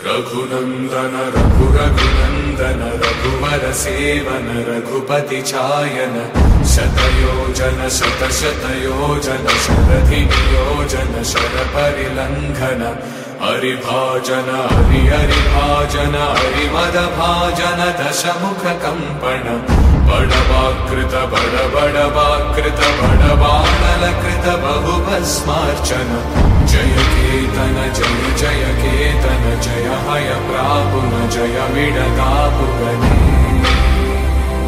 रघुनंदन रघुरघुनंदन रघुवर सेवन रघुपति चायन शतयोजन शतशतयोजन शरधियोजन शरपरिलंघन हरिभाजन हरिभाजन हरिमदभाजन दशमुख कंपन बड़वाकृत बड़वाकृत बड़वानलकृत बहुभस्मार्चन जय केतन जय जय केतन जय हय प्रापुन जय विडतापुगने।